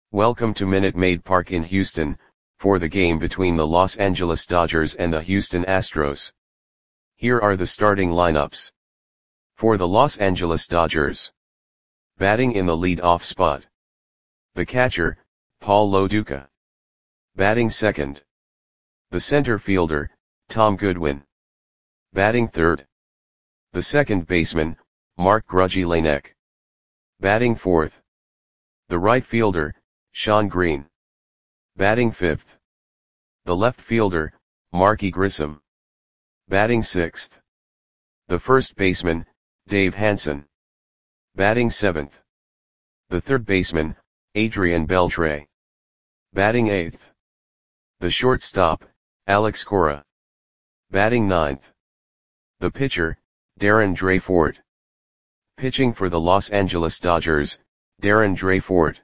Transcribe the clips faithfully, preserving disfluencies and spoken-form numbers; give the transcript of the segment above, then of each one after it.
Welcome to Minute Maid Park in Houston, for the game between the Los Angeles Dodgers and the Houston Astros. Here are the starting lineups. For the Los Angeles Dodgers. Batting in the lead-off spot. The catcher, Paul Lo Duca. Batting second. The center fielder, Tom Goodwin. Batting third. The second baseman, Mark Grudgy Lanek. Batting fourth. The right fielder, Shawn Green. Batting fifth. The left fielder, Marky Grissom. Batting sixth. The first baseman, Dave Hansen. Batting seventh. The third baseman, Adrian Beltre. Batting eighth. The shortstop, Alex Cora. Batting ninth. The pitcher, Darren Dreyfort. Pitching for the Los Angeles Dodgers, Darren Dreyfort.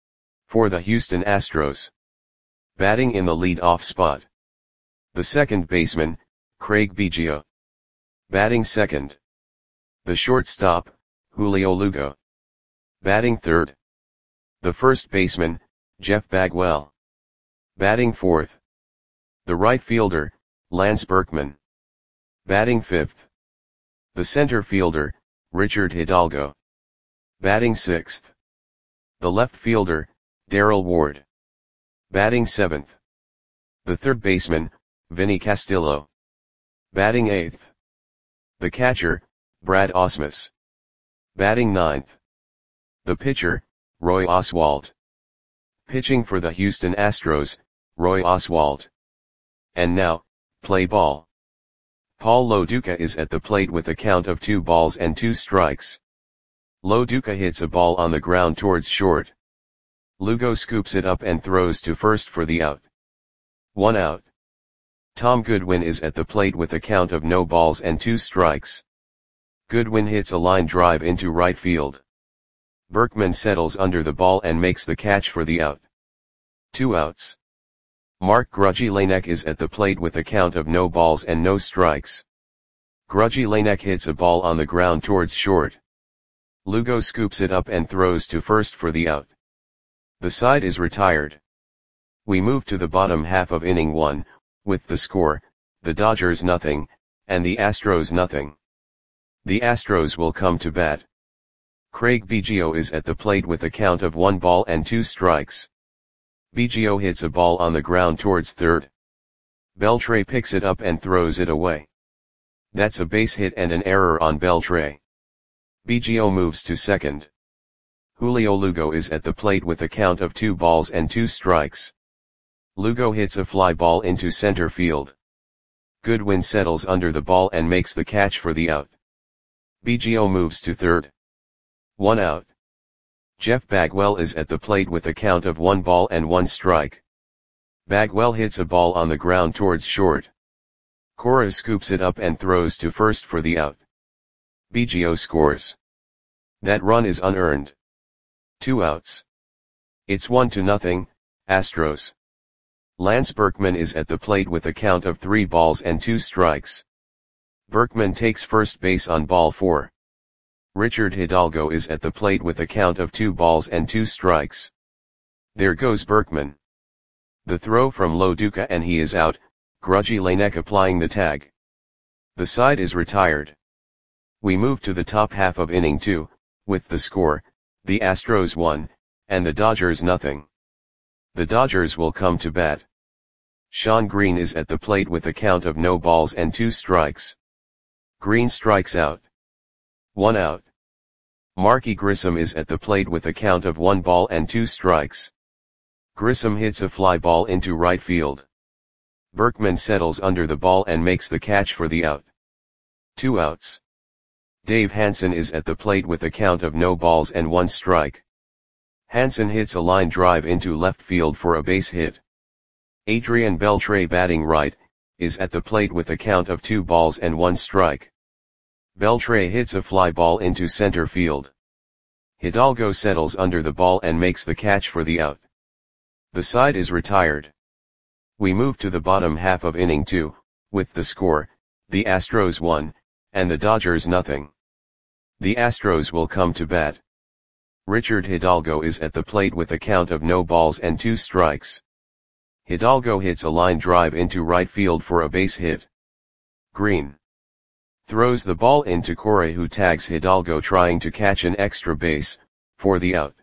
For the Houston Astros. Batting in the lead-off spot. The second baseman, Craig Biggio. Batting second. The shortstop, Julio Lugo. Batting third. The first baseman, Jeff Bagwell. Batting fourth. The right fielder, Lance Berkman. Batting fifth. The center fielder, Richard Hidalgo. Batting sixth. The left fielder, Darrell Ward. Batting seventh. The third baseman, Vinny Castillo. Batting eighth. The catcher, Brad Ausmus. Batting ninth. The pitcher, Roy Oswalt. Pitching for the Houston Astros, Roy Oswalt. And now, play ball. Paul Lo Duca is at the plate with a count of two balls and two strikes. Lo Duca hits a ball on the ground towards short. Lugo scoops it up and throws to first for the out. One out. Tom Goodwin is at the plate with a count of no balls and two strikes. Goodwin hits a line drive into right field. Berkman settles under the ball and makes the catch for the out. Two outs. Mark Grudgy Lanek is at the plate with a count of no balls and no strikes. Grudgy Lanek hits a ball on the ground towards short. Lugo scoops it up and throws to first for the out. The side is retired. We move to the bottom half of inning one, with the score, the Dodgers nothing, and the Astros nothing. The Astros will come to bat. Craig Biggio is at the plate with a count of one ball and two strikes. Biggio hits a ball on the ground towards third. Beltre picks it up and throws it away. That's a base hit and an error on Beltre. Biggio moves to second. Julio Lugo is at the plate with a count of two balls and two strikes. Lugo hits a fly ball into center field. Goodwin settles under the ball and makes the catch for the out. Biggio moves to third. One out. Jeff Bagwell is at the plate with a count of one ball and one strike. Bagwell hits a ball on the ground towards short. Cora scoops it up and throws to first for the out. Biggio scores. That run is unearned. Two outs. It's one to nothing, Astros. Lance Berkman is at the plate with a count of three balls and two strikes. Berkman takes first base on ball four. Richard Hidalgo is at the plate with a count of two balls and two strikes. There goes Berkman. The throw from Lo Duca and he is out, Grudgy Lanek applying the tag. The side is retired. We move to the top half of inning two, with the score, the Astros one, and the Dodgers nothing. The Dodgers will come to bat. Shawn Green is at the plate with a count of no balls and two strikes. Green strikes out. One out. Marky Grissom is at the plate with a count of one ball and two strikes. Grissom hits a fly ball into right field. Berkman settles under the ball and makes the catch for the out. Two outs. Dave Hansen is at the plate with a count of no balls and one strike. Hansen hits a line drive into left field for a base hit. Adrian Beltre, batting right, is at the plate with a count of two balls and one strike. Beltre hits a fly ball into center field. Hidalgo settles under the ball and makes the catch for the out. The side is retired. We move to the bottom half of inning two, with the score, the Astros one, and the Dodgers nothing. The Astros will come to bat. Richard Hidalgo is at the plate with a count of no balls and two strikes. Hidalgo hits a line drive into right field for a base hit. Green throws the ball into Cora, who tags Hidalgo trying to catch an extra base, for the out.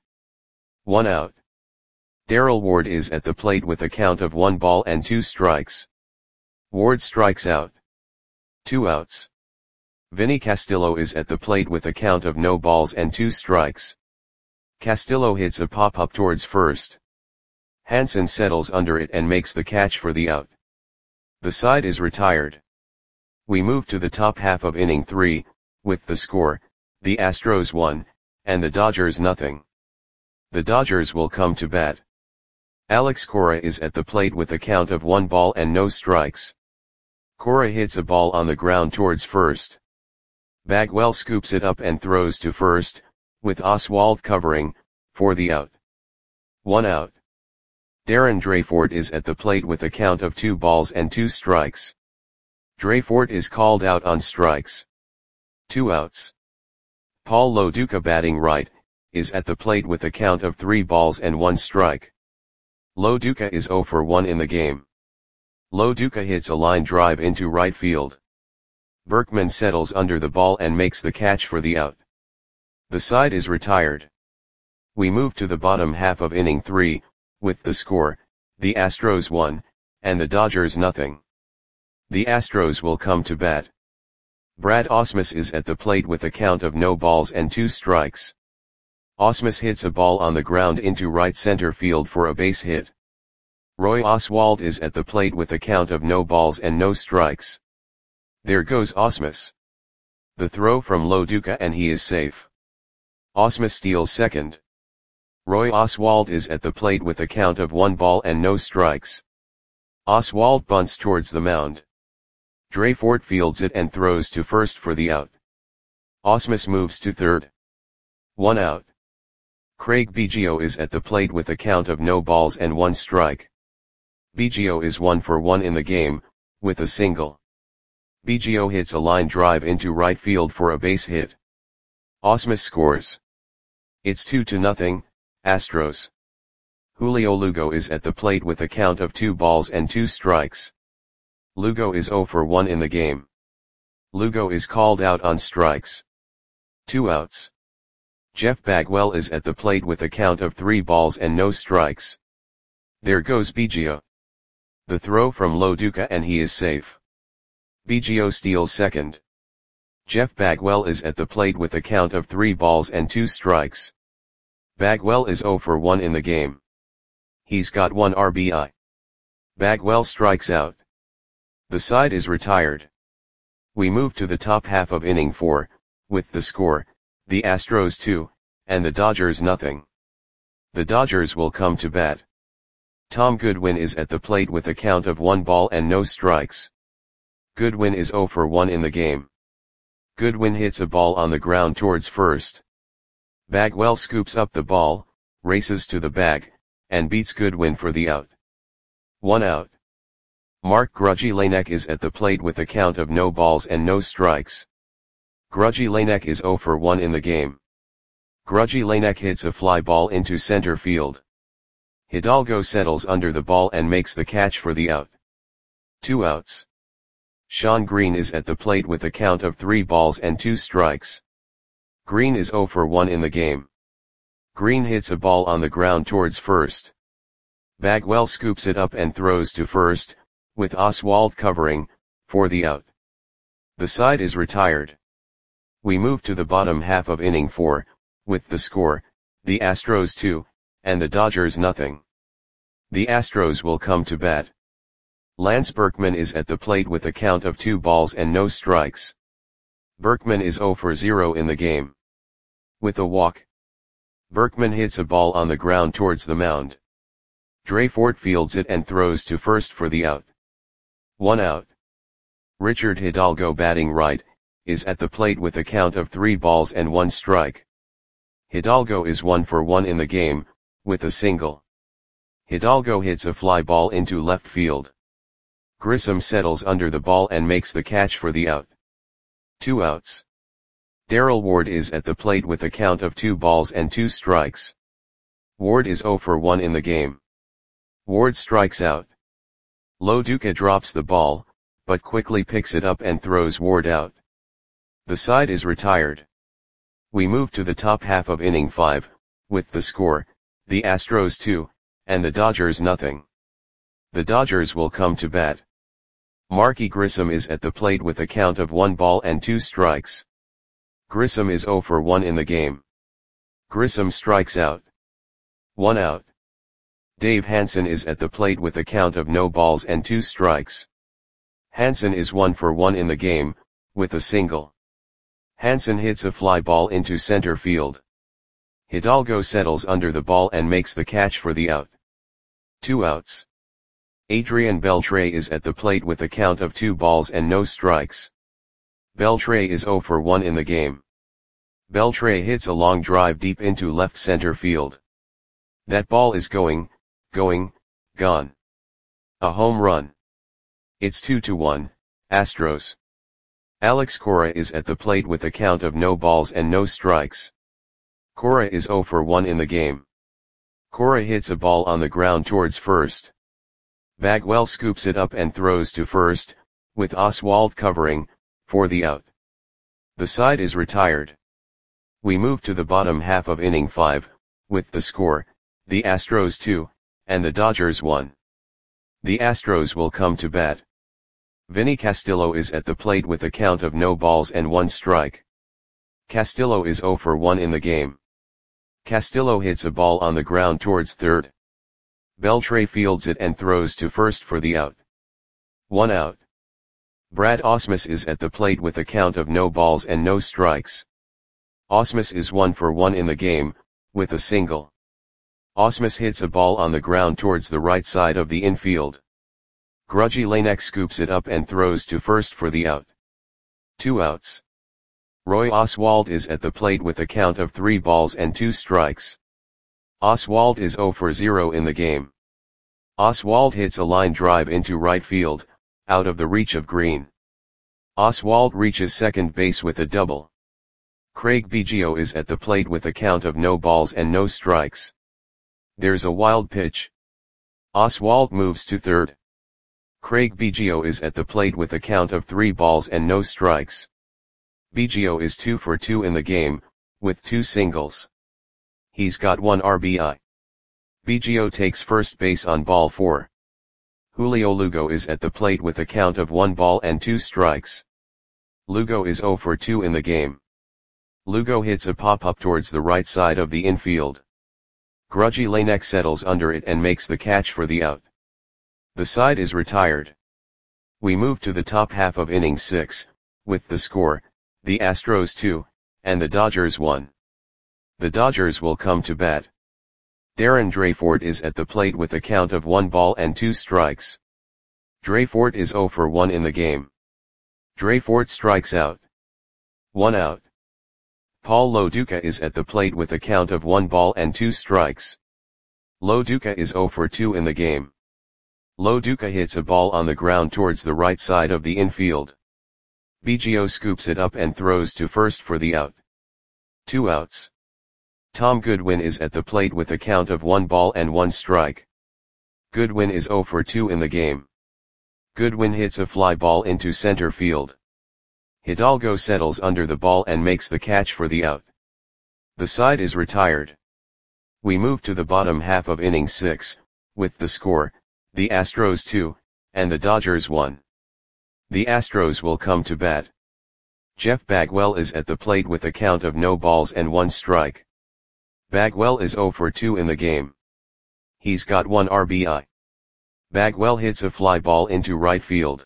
One out. Darrell Ward is at the plate with a count of one ball and two strikes. Ward strikes out. Two outs. Vinny Castillo is at the plate with a count of no balls and two strikes. Castillo hits a pop-up towards first. Hansen settles under it and makes the catch for the out. The side is retired. We move to the top half of inning three, with the score, the Astros one, and the Dodgers nothing. The Dodgers will come to bat. Alex Cora is at the plate with a count of one ball and no strikes. Cora hits a ball on the ground towards first. Bagwell scoops it up and throws to first, with Oswalt covering, for the out. One out. Darren Dreyford is at the plate with a count of two balls and two strikes. Dreyford is called out on strikes. Two outs. Paul Lo Duca, batting right, is at the plate with a count of three balls and one strike. Lo Duca is oh for one in the game. Lo Duca hits a line drive into right field. Berkman settles under the ball and makes the catch for the out. The side is retired. We move to the bottom half of inning three, with the score, the Astros one, and the Dodgers nothing. The Astros will come to bat. Brad Ausmus is at the plate with a count of no balls and two strikes. Ausmus hits a ball on the ground into right center field for a base hit. Roy Oswalt is at the plate with a count of no balls and no strikes. There goes Ausmus. The throw from Lo Duca and he is safe. Ausmus steals second. Roy Oswalt is at the plate with a count of one ball and no strikes. Oswalt bunts towards the mound. Dreyford fields it and throws to first for the out. Ausmus moves to third. One out. Craig Biggio is at the plate with a count of no balls and one strike. Biggio is one for one in the game, with a single. Biggio hits a line drive into right field for a base hit. Ausmus scores. It's two to nothing, Astros. Julio Lugo is at the plate with a count of two balls and two strikes. Lugo is oh for one in the game. Lugo is called out on strikes. Two outs. Jeff Bagwell is at the plate with a count of three balls and no strikes. There goes Biggio. The throw from Lo Duca and he is safe. Biggio steals second. Jeff Bagwell is at the plate with a count of three balls and two strikes. Bagwell is oh for one in the game. He's got one R B I. Bagwell strikes out. The side is retired. We move to the top half of inning four, with the score, the Astros two, and the Dodgers nothing. The Dodgers will come to bat. Tom Goodwin is at the plate with a count of one ball and no strikes. Goodwin is oh for one in the game. Goodwin hits a ball on the ground towards first. Bagwell scoops up the ball, races to the bag, and beats Goodwin for the out. One out. Mark Grudzielanek is at the plate with a count of no balls and no strikes. Grudzielanek is oh for one in the game. Grudzielanek hits a fly ball into center field. Hidalgo settles under the ball and makes the catch for the out. Two outs. Sean Green is at the plate with a count of three balls and two strikes. Green is oh for one in the game. Green hits a ball on the ground towards first. Bagwell scoops it up and throws to first, with Oswalt covering, for the out. The side is retired. We move to the bottom half of inning four, with the score, the Astros two, and the Dodgers nothing. The Astros will come to bat. Lance Berkman is at the plate with a count of two balls and no strikes. Berkman is oh for zero in the game. With a walk. Berkman hits a ball on the ground towards the mound. Dreyford fields it and throws to first for the out. One out. Richard Hidalgo, batting right, is at the plate with a count of three balls and one strike. Hidalgo is one for one in the game, with a single. Hidalgo hits a fly ball into left field. Grissom settles under the ball and makes the catch for the out. Two outs. Darrell Ward is at the plate with a count of two balls and two strikes. Ward is zero for one in the game. Ward strikes out. Lo Duca drops the ball, but quickly picks it up and throws Ward out. The side is retired. We move to the top half of inning five, with the score, the Astros two, and the Dodgers nothing. The Dodgers will come to bat. Marky Grissom is at the plate with a count of one ball and two strikes. Grissom is zero for one in the game. Grissom strikes out. One out. Dave Hansen is at the plate with a count of no balls and two strikes. Hansen is one for one in the game, with a single. Hansen hits a fly ball into center field. Hidalgo settles under the ball and makes the catch for the out. Two outs. Adrian Beltre is at the plate with a count of two balls and no strikes. Beltre is zero for one in the game. Beltre hits a long drive deep into left center field. That ball is going, going, gone. A home run. It's two to one, Astros. Alex Cora is at the plate with a count of no balls and no strikes. Cora is zero for one in the game. Cora hits a ball on the ground towards first. Bagwell scoops it up and throws to first, with Oswalt covering, for the out. The side is retired. We move to the bottom half of inning five, with the score, the Astros two, and the Dodgers one. The Astros will come to bat. Vinny Castillo is at the plate with a count of no balls and one strike. Castillo is zero for one in the game. Castillo hits a ball on the ground towards third. Beltre fields it and throws to first for the out. One out. Brad Ausmus is at the plate with a count of no balls and no strikes. Ausmus is one for one in the game, with a single. Ausmus hits a ball on the ground towards the right side of the infield. Grudgy Lanek scoops it up and throws to first for the out. Two outs. Roy Oswalt is at the plate with a count of three balls and two strikes. Oswalt is zero for zero in the game. Oswalt hits a line drive into right field, out of the reach of Green. Oswalt reaches second base with a double. Craig Biggio is at the plate with a count of no balls and no strikes. There's a wild pitch. Oswalt moves to third. Craig Biggio is at the plate with a count of three balls and no strikes. Biggio is two for two in the game, with two singles. He's got one R B I. Biggio takes first base on ball four. Julio Lugo is at the plate with a count of one ball and two strikes. Lugo is zero for two in the game. Lugo hits a pop-up towards the right side of the infield. Grudgy Lanek settles under it and makes the catch for the out. The side is retired. We move to the top half of inning six, with the score, the Astros two, and the Dodgers one. The Dodgers will come to bat. Darren Dreyfort is at the plate with a count of one ball and two strikes. Dreyfort is zero for one in the game. Dreyfort strikes out. One out. Paul Lo Duca is at the plate with a count of one ball and two strikes. Lo Duca is zero for two in the game. Lo Duca hits a ball on the ground towards the right side of the infield. Biggio scoops it up and throws to first for the out. Two outs. Tom Goodwin is at the plate with a count of one ball and one strike. Goodwin is zero for two in the game. Goodwin hits a fly ball into center field. Hidalgo settles under the ball and makes the catch for the out. The side is retired. We move to the bottom half of inning six, with the score, the Astros two, and the Dodgers one. The Astros will come to bat. Jeff Bagwell is at the plate with a count of no balls and one strike. Bagwell is zero for two in the game. He's got one R B I. Bagwell hits a fly ball into right field.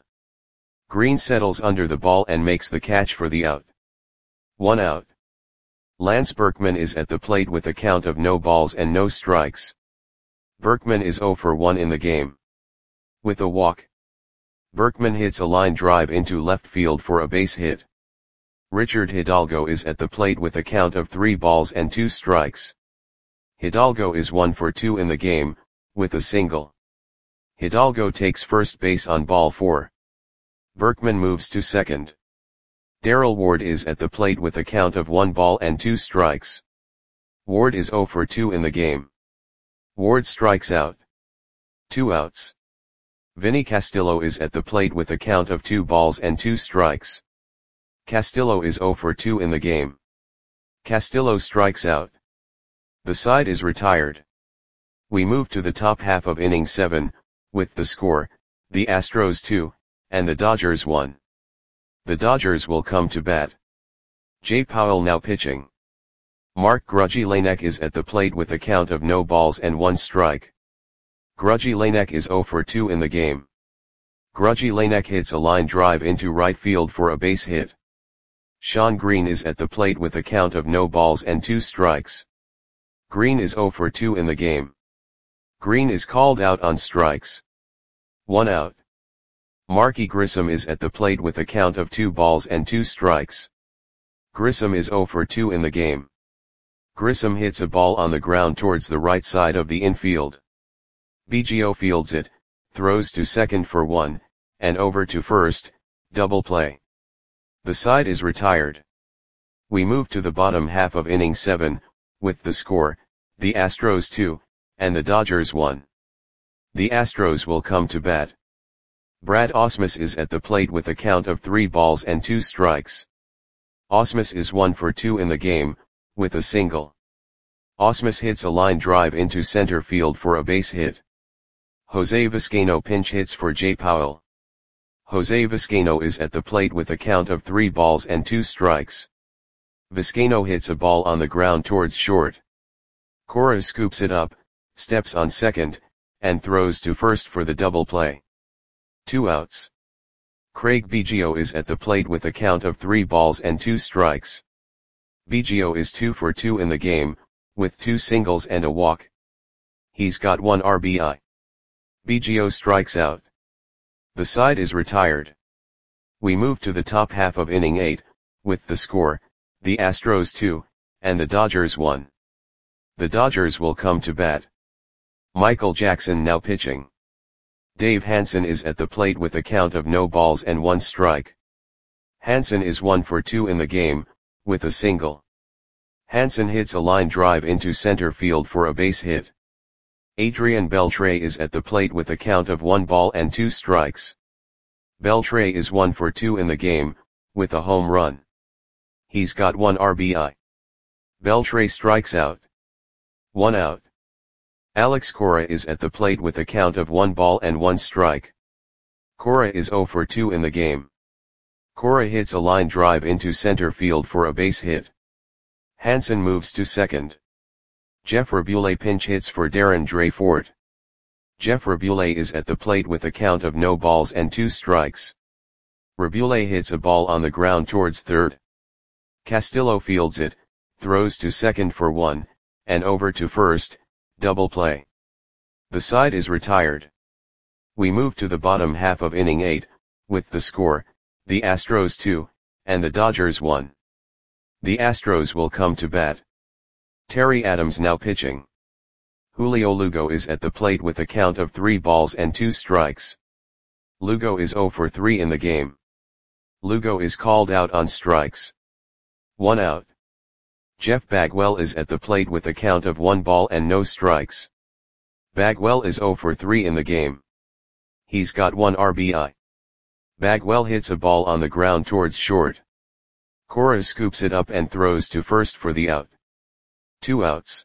Green settles under the ball and makes the catch for the out. One out. Lance Berkman is at the plate with a count of no balls and no strikes. Berkman is zero for one in the game. With a walk. Berkman hits a line drive into left field for a base hit. Richard Hidalgo is at the plate with a count of three balls and two strikes. Hidalgo is one for two in the game, with a single. Hidalgo takes first base on ball four. Berkman moves to second. Darrell Ward is at the plate with a count of one ball and two strikes. Ward is zero for two in the game. Ward strikes out. Two outs. Vinny Castillo is at the plate with a count of two balls and two strikes. Castillo is zero for two in the game. Castillo strikes out. The side is retired. We move to the top half of inning seven, with the score, the Astros two, and the Dodgers one. The Dodgers will come to bat. Jay Powell now pitching. Mark Grudgy Lanek is at the plate with a count of no balls and one strike. Grudgy Lanek is zero for two in the game. Grudgy Lanek hits a line drive into right field for a base hit. Sean Green is at the plate with a count of no balls and two strikes. Green is zero for two in the game. Green is called out on strikes. One out. Marky Grissom is at the plate with a count of two balls and two strikes. Grissom is zero for two in the game. Grissom hits a ball on the ground towards the right side of the infield. Biggio fields it, throws to second for one, and over to first, double play. The side is retired. We move to the bottom half of inning seven, with the score, the Astros two, and the Dodgers one. The Astros will come to bat. Brad Ausmus is at the plate with a count of three balls and two strikes. Ausmus is one for two in the game, with a single. Ausmus hits a line drive into center field for a base hit. Jose Vizcaino pinch hits for Jay Powell. Jose Vizcaino is at the plate with a count of three balls and two strikes. Vizcaino hits a ball on the ground towards short. Cora scoops it up, steps on second, and throws to first for the double play. Two outs. Craig Biggio is at the plate with a count of three balls and two strikes. Biggio is two for two in the game, with two singles and a walk. He's got one R B I. Biggio strikes out. The side is retired. We move to the top half of inning eight, with the score, the Astros two, and the Dodgers one. The Dodgers will come to bat. Michael Jackson now pitching. Dave Hansen is at the plate with a count of no balls and one strike. Hansen is one for two in the game, with a single. Hansen hits a line drive into center field for a base hit. Adrian Beltre is at the plate with a count of one ball and two strikes. Beltre is one for two in the game, with a home run. He's got one R B I. Beltre strikes out. One out. Alex Cora is at the plate with a count of one ball and one strike. Cora is zero for two in the game. Cora hits a line drive into center field for a base hit. Hansen moves to second. Jeff Rabule pinch hits for Darren Dreyfort. Jeff Rabule is at the plate with a count of no balls and two strikes. Rabule hits a ball on the ground towards third. Castillo fields it, throws to second for one, and over to first, double play. The side is retired. We move to the bottom half of inning eight, with the score, the Astros two, and the Dodgers one. The Astros will come to bat. Terry Adams now pitching. Julio Lugo is at the plate with a count of three balls and two strikes. Lugo is zero for three in the game. Lugo is called out on strikes. One out. Jeff Bagwell is at the plate with a count of one ball and no strikes. Bagwell is zero for three in the game. He's got one R B I. Bagwell hits a ball on the ground towards short. Cora scoops it up and throws to first for the out. Two outs.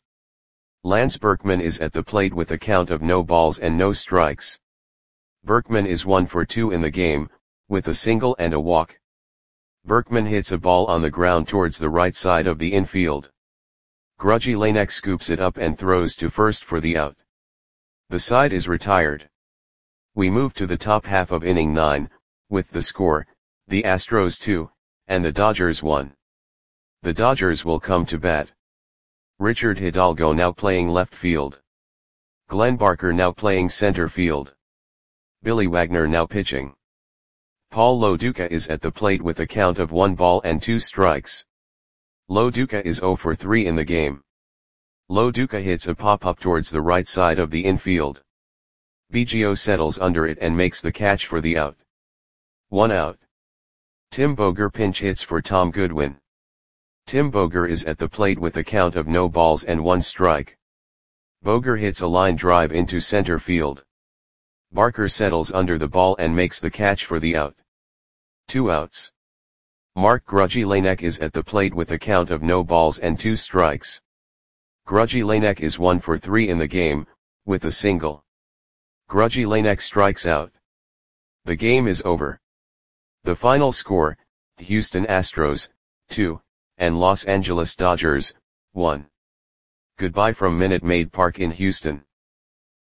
Lance Berkman is at the plate with a count of no balls and no strikes. Berkman is one for two in the game, with a single and a walk. Berkman hits a ball on the ground towards the right side of the infield. Grudgy Lanek scoops it up and throws to first for the out. The side is retired. We move to the top half of inning nine, with the score, the Astros two, and the Dodgers one. The Dodgers will come to bat. Richard Hidalgo now playing left field. Glenn Barker now playing center field. Billy Wagner now pitching. Paul Lo Duca is at the plate with a count of one ball and two strikes. Lo Duca is zero for three in the game. Lo Duca hits a pop-up towards the right side of the infield. Biggio settles under it and makes the catch for the out. One out. Tim Boger pinch hits for Tom Goodwin. Tim Boger is at the plate with a count of no balls and one strike. Boger hits a line drive into center field. Barker settles under the ball and makes the catch for the out. Two outs. Mark Grudzielanek is at the plate with a count of no balls and two strikes. Grudzielanek is one for three in the game, with a single. Grudzielanek strikes out. The game is over. The final score, Houston Astros, two, and Los Angeles Dodgers, one. Goodbye from Minute Maid Park in Houston.